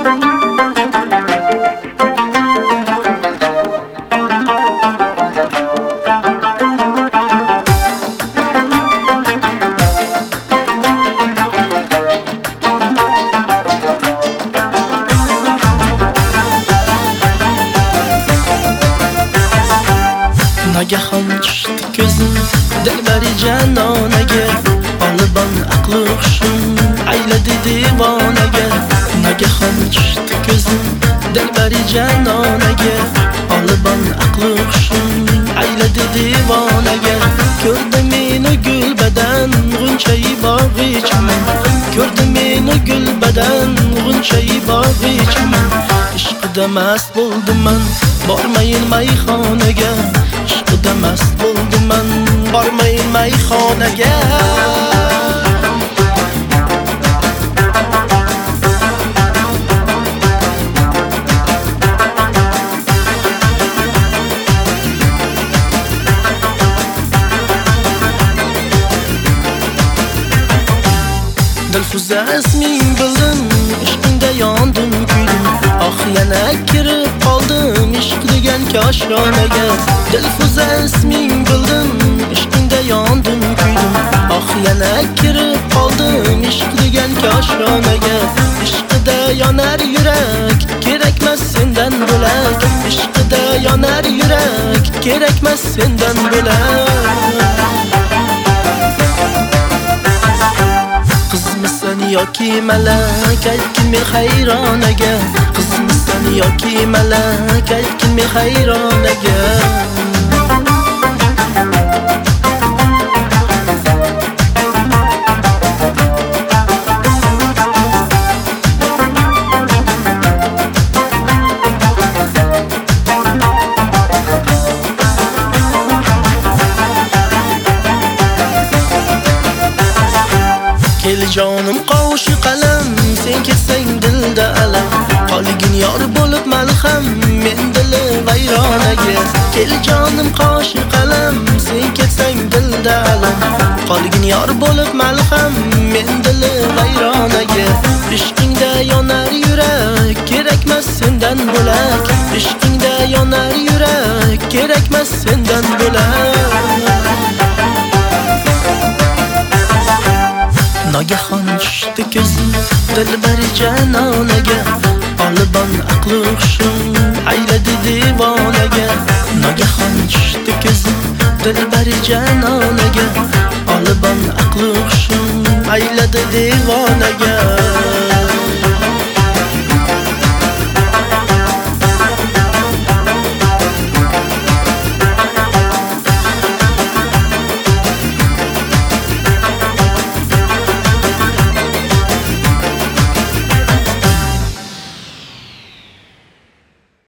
Nagahon tushdi ko'zim dilbari janonaga, olibon aqli hushim ayladi devonaga. Nagahon tushdi ko'zim dilbari janonaga, olibon aqli hushim ayladi devonaga. Ko'rdi meni gul badan g'unchayi bog'i chiman, ko'rdi meni gul badan g'unchayi bog'i chiman. Ishqida mast bo'ldim, bormayin mayxonaga. Ishqida mast bo'ldim, bormayin mayxonaga. Dilfuza isming bildim, ishqingda yondim kuydim. Oh yana kirib qoldim ishq degan koshonaga. Dilfuza isming bildim, ishqingda yondim kuydim. Oh yana kirib qoldim ishq degan koshonaga. Ishqida yonar yurak, kerakmas sendan bo'lak. Ishqida yonar yurak, kerakmas sendan bo'lak. Qizmisan yoki malak, aytgin men hayronaga. Qizmisan yoki malak, aytgin men hayronaga. Kel jonim qo'shi qalam, sen ketsang dilda alam. Qolgin yor bo'lib malham, men dili vayronaga. Kel jonim qo'shi qalam, sen ketsang dilda alam. Qolgin yor bo'lib malham, men dili vayronaga. Ishqingda yonar yurak, kerakmas sendan bo'lak. Ishqingda yonar yurak, kerakmas sendan bo'lak. Nagahon tushdi ko'zim dilbari janonaga, olibon aqli hushim ayladi devonaga. Nagahon tushdi ko'zim dilbari janonaga, olibon aqli hushim ayladi devonaga.